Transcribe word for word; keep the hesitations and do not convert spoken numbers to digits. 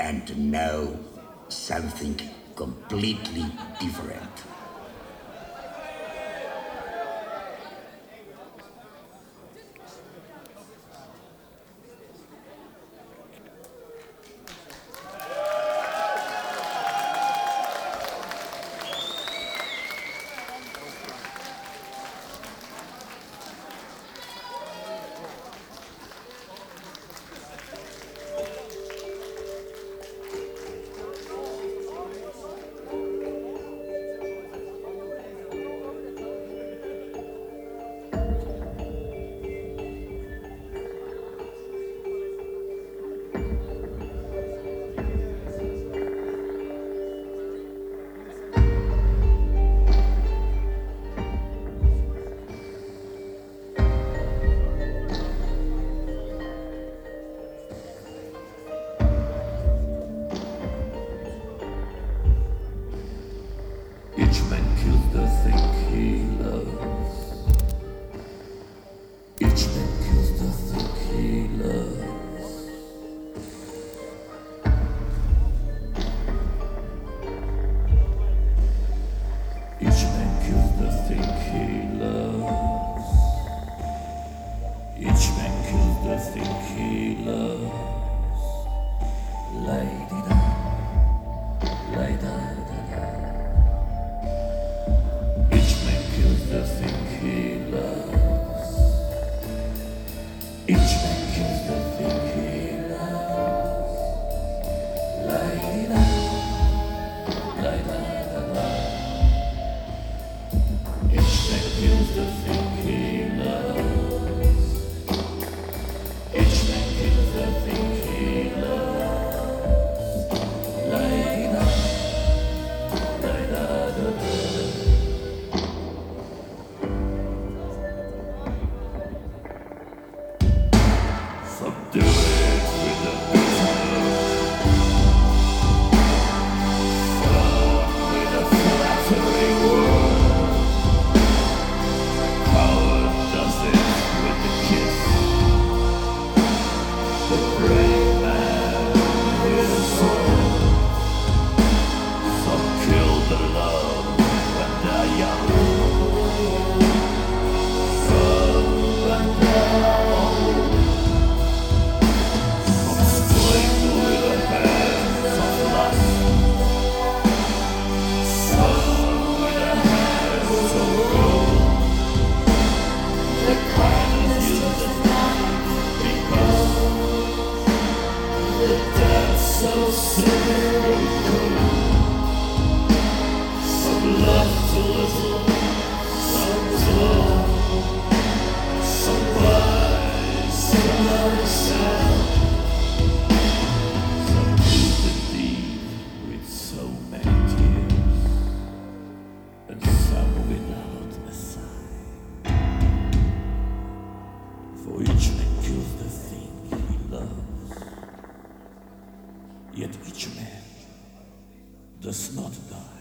and now something completely different. Each man kills the thing he loves. Each man kills the thing he loves. Each man kills the thing he loves. Each man kills the thing he loves. Lady da, lady da da da. Each man kills the thing he loves. Each man kills the thing he loves. Lady da, lady da da da. Each man kills the thing he loves. Each man kills the thing he loves. Lady da, lady da da da. Subdue it with a business. Fuck with a flattering word. Power does it with a kiss. The brave man with a sword. Some kill the love when they're young. Some when they're old. So simple, some love to little, some slow, some wise, some understand, some do the deed with so many tears, and some without a sigh. For each man kills the thing he loves. Yet each man does not die.